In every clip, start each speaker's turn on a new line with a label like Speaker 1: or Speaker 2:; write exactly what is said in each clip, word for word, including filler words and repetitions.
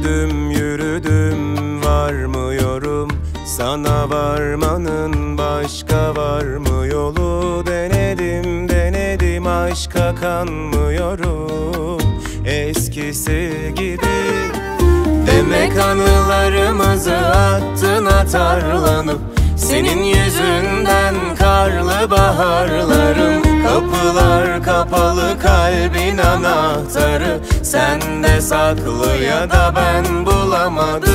Speaker 1: Yürüdüm yürüdüm varmıyorum, sana varmanın başka var mı yolu? Denedim denedim aşka kanmıyorum eskisi gibi. Demek anılarımızı attın atarlanıp, senin yüzünden karlı baharlarım. Kapılar kapalı, kalbin anahtarı sende saklı ya da ben bulamadım.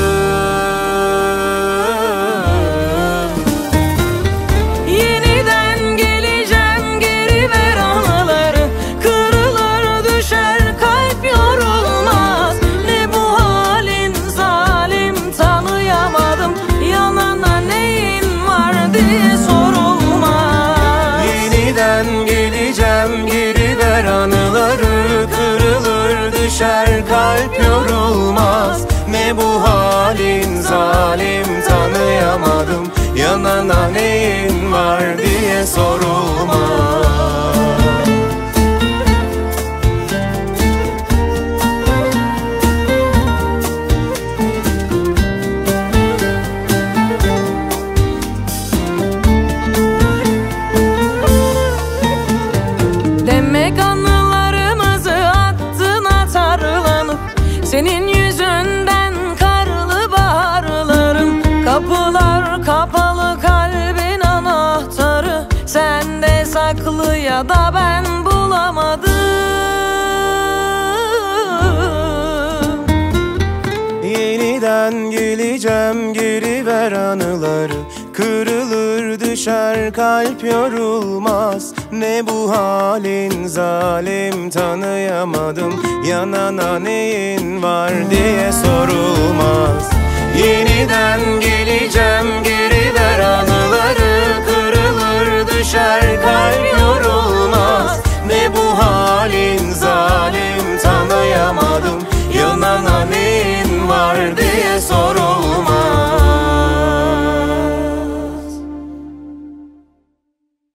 Speaker 2: Yeniden geleceğim, geri ver anıları. Kırılır düşer kalp, yorulmaz. Ne bu halin zalim, tanıyamadım. Yanana neyin var diye sorulmaz.
Speaker 1: Yeniden geleceğim, geri ver anıları. Kırılır düşer kalp, yorulmaz. Ne bu halin zalim, tanıyamadım. Yanana neyin var diye sorulmaz.
Speaker 2: Demek anılarımızı attın atarlanıp, senin yüzünden karlı baharlarım. Kapılar kapalı, kalbin anahtarı sende saklı ya da ben bulamadım.
Speaker 1: Yeniden geleceğim, geri ver anıları. Kırılır düşer kalp, yorulmaz. Ne bu halin zalim, tanıyamadım. Yanana neyin var diye sorulmaz.